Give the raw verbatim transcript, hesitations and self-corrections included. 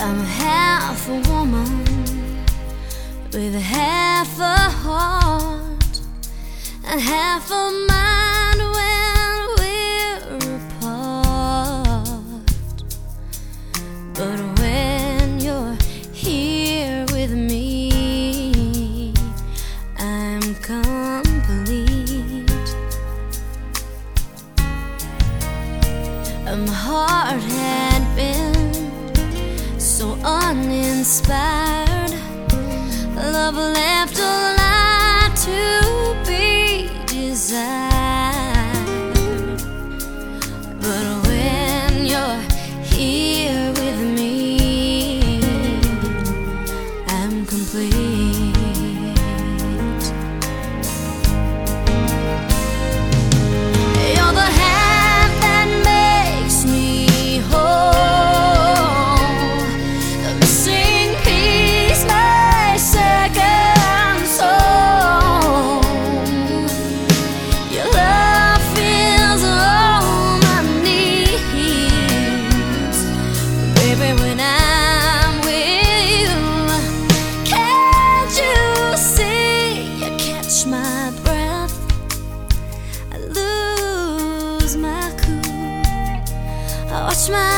I'm half a woman with half a heart and half a mind when we're apart. But when you're here with me, I'm complete. And my heart had been so uninspired, love left a lot to be desired. But when you're here with me, I'm complete. You're the hand that makes me whole, the missing piece, my second soul. Your love fills all my needs, baby. When I'm with you, can't you see? You catch my breath, I lose my cool. I watch my